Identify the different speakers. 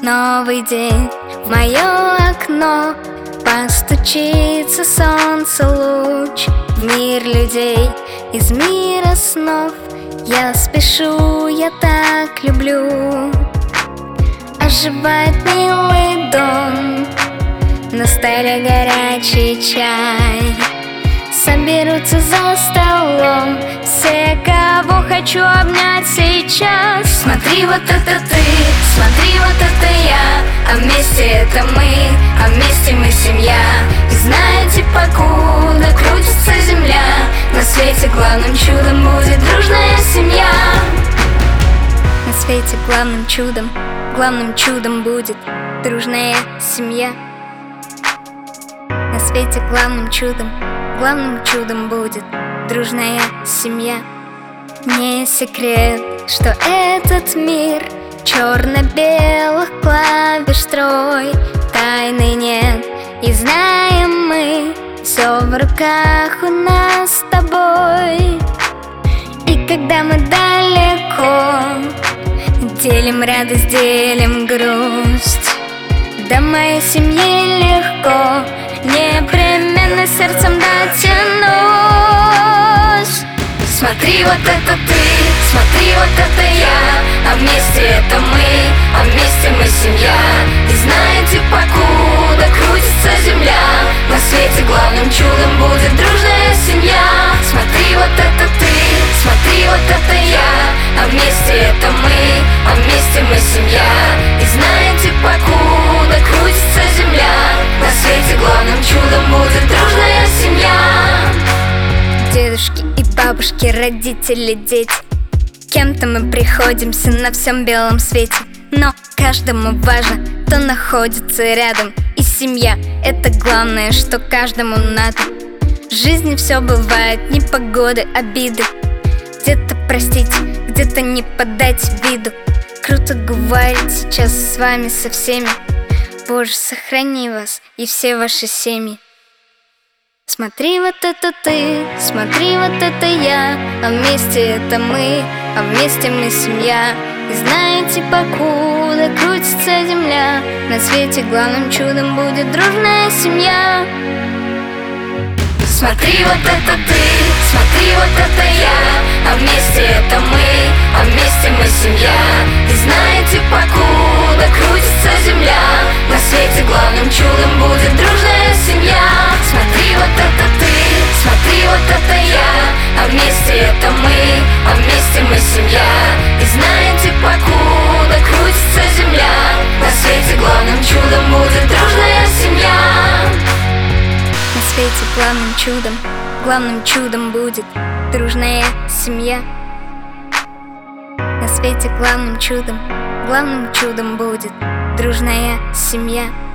Speaker 1: Новый день в мое окно, постучится солнце луч в мир людей из мира снов. Я спешу, я так люблю. Оживает милый дом, на столе горячий чай. Соберутся за столом все, кого хочу обнять сейчас. Смотри, вот это ты, смотри, вот это я, а вместе это мы, а вместе мы семья. И знаете, покуда крутится земля, на свете главным чудом будет дружная семья. На свете главным чудом будет дружная семья. На свете главным чудом будет дружная семья. Не секрет, что этот мир черно-белых клавиш строй. Тайны нет, и знаем мы, все в руках у нас с тобой. И когда мы далеко, делим радость, делим грусть. До моей семьи легко, непременно сердцем дотянусь. Смотри, вот это ты, смотри, вот это я, а вместе это мы, а вместе мы семья. И знаете, покуда крутится земля, на свете главным чудом будет дружная семья. Смотри, вот это ты, смотри, вот это я, а вместе это мы, а вместе мы семья. И знаете, покуда крутится земля, на свете главным чудом будет дружная семья. Дедушки и бабушки, родители, дети, кем-то мы приходимся на всем белом свете. Но каждому важно, кто находится рядом. И семья — это главное, что каждому надо. В жизни все бывает, непогоды, обиды. Где-то простить, где-то не подать виду. Круто говорить сейчас с вами со всеми. Боже, сохрани вас и все ваши семьи. Смотри, вот это ты, смотри, вот это я, а вместе это мы, а вместе мы семья. И знаете, покуда крутится земля, на свете главным чудом будет дружная семья. Смотри, вот это ты, смотри, вот это я, а вместе это мы, а вместе мы семья. И знаете, покуда крутится земля, на свете главным чудом будет дружная семья. Смотри, вот это ты, смотри, вот это я, а вместе это мы, а вместе мы семья. И знаете, покуда крутится земля, на свете главным чудом будет дружная семья. На свете главным чудом будет дружная семья. На свете главным чудом будет дружная семья.